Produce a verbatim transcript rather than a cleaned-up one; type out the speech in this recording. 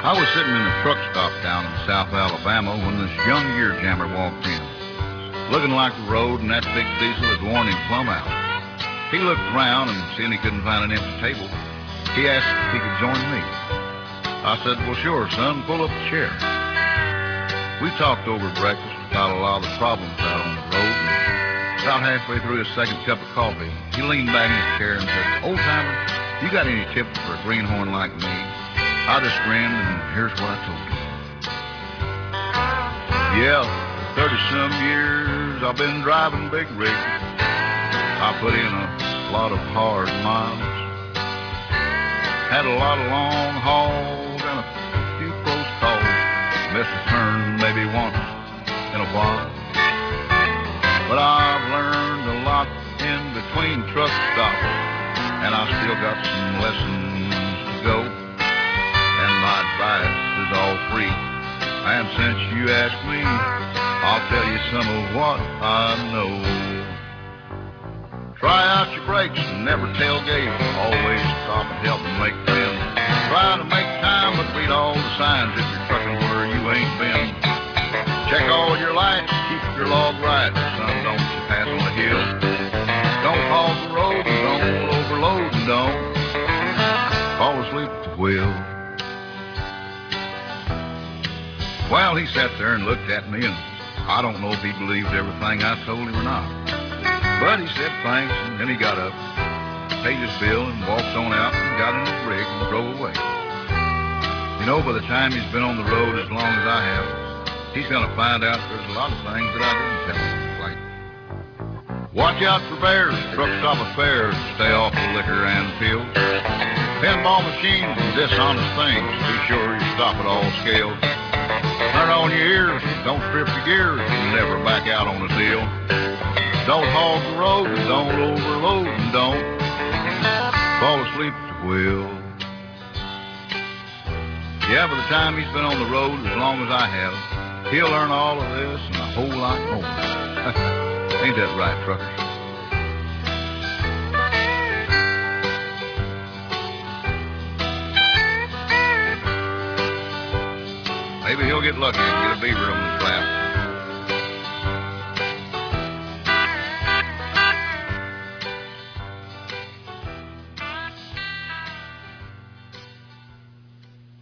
I was sitting in a truck stop down in South Alabama when this young gear jammer walked in, looking like the road and that big diesel had worn him plumb out. He looked around and seeing he couldn't find an empty table, he asked if he could join me. I said, well, sure, son, pull up a chair. We talked over breakfast about a lot of the problems out on the road, and about halfway through his second cup of coffee, he leaned back in his chair and said, old timer, you got any tips for a greenhorn like me? I just grinned, and here's what I told him. Yeah, for thirty-some years I've been driving big rigs. I put in a lot of hard miles. Had a lot of long hauls and a few close calls. Missed a turn maybe once in a while. But I've learned a lot in between truck stops, and I still got some lessons to go. And my advice is all free. And since you asked me, I'll tell you some of what I know. Try out your brakes and never tailgate. Always stop and help and make friends. Try to make time, but read all the signs if you're trucking where you ain't been. Check all your lights, keep your log right. Son, don't you pass on the hill. Don't hog the road and don't overload and don't fall asleep at the wheel. Well, he sat there and looked at me, and I don't know if he believed everything I told him or not. But he said thanks, and then he got up, paid his bill, and walked on out and got in his rig and drove away. You know, by the time he's been on the road as long as I have, he's going to find out there's a lot of things that I didn't tell him. Like, watch out for bears, truck stop affairs, stay off the liquor and pills. Pinball machines and dishonest things, be sure you stop at all scales. Turn on your ears, don't strip your gears, and never back out on a deal. Don't hog the road, and don't overload, and don't fall asleep at the wheel. Yeah, by the time he's been on the road as long as I have, he'll learn all of this and a whole lot more. Ain't that right, truckers? Maybe he'll get lucky and get a beaver on his lap.